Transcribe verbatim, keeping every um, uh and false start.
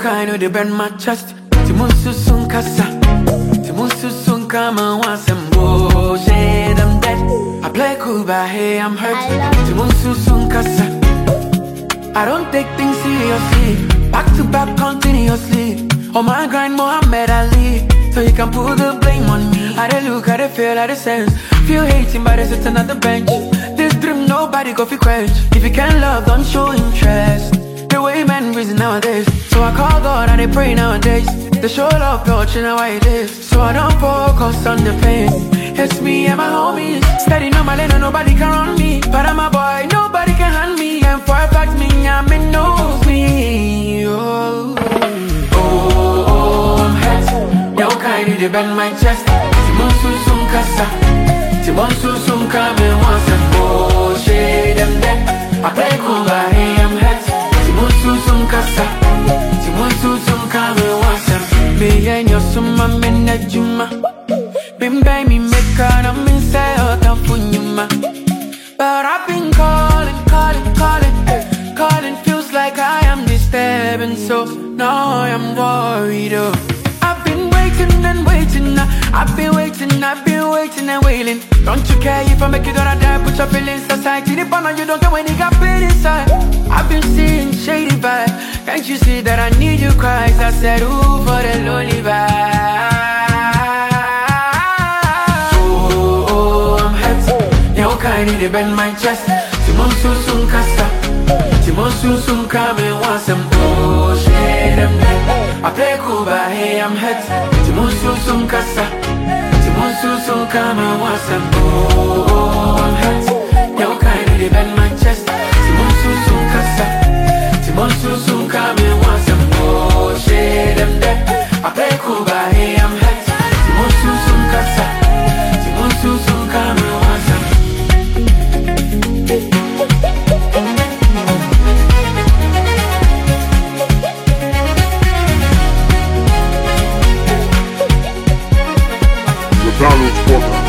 kind of they bend my chest. Timunsu sun kasa. Timunsu sun kama wasembo. Shade I'm dead. I play cool but hey I'm hurt. Timunsu sun kasa. I don't take things seriously. Back to back continuously. On my grind Muhammad Ali. So you can put the blame on me. I dey look, I dey feel, I dey sense. Feel hating but they sitting at the bench. This dream nobody go fi quench. If you can't love, don't show interest. The way men reason nowadays. So I call God and they pray nowadays. They show love, but you know why it is. So I don't focus on the pain. It's me and my homies. Steady on my lane and nobody can run me. But I'm a boy, nobody can hand me. And for a fact me, I'm in knows me. Oh, oh, oh, I'm hurt. Yo, kind of they bend my chest. Timonsu sum kasa. Timonsu sum kame once and go. Shade them dead. I play cool but hey, I'm hurt. Timonsu sum kasa. Timonsu sum kame once and me and your summa min na juma. Been by me make an I'm inside out of funyuma. But I've been calling, calling, calling. Calling feels like I am disturbing. So now I'm worried. Oh, I've been waiting and waiting. I've been waiting, I've been waiting and waiting. Don't you care if I make you gonna die? Put your feelings aside. See the partner you don't get when you got pain inside. I've been seeing shady vibes. Can't you see that I need you cries? I said ooh for the lonely vibe. I need to bend my chest. Timonsu sun kasa. Timonsu sun kame wasem go. Shade them dead. I play cool but hey I'm hurt. Timonsu sun kasa. Timonsu sun kame wasem go. I'm hurt. Yo kind of bend my chest. Timonsu sun kasa. Timonsu sun kame wasem go. Shade them dead. I play cool but hey I'm hurt. Timonsu sun kasa. Timonsu sun kame wasem. Donald Walker.